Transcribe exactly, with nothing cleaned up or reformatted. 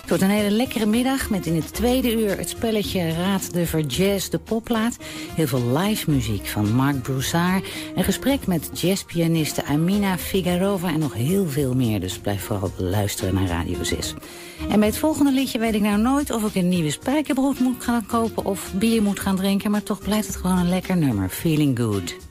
Het wordt een hele lekkere middag met in het tweede uur het spelletje Raad de Verjazz de Popplaat. Heel veel live muziek van Marc Broussard. Een gesprek met jazzpianiste Amina Figarova en nog heel veel meer. Dus blijf vooral luisteren naar Radio zes. En bij het volgende liedje weet ik nou nooit of ik een nieuwe spijkerbroek moet gaan kopen of bier moet gaan drinken. Maar toch blijft het gewoon een lekker nummer. Feeling Good.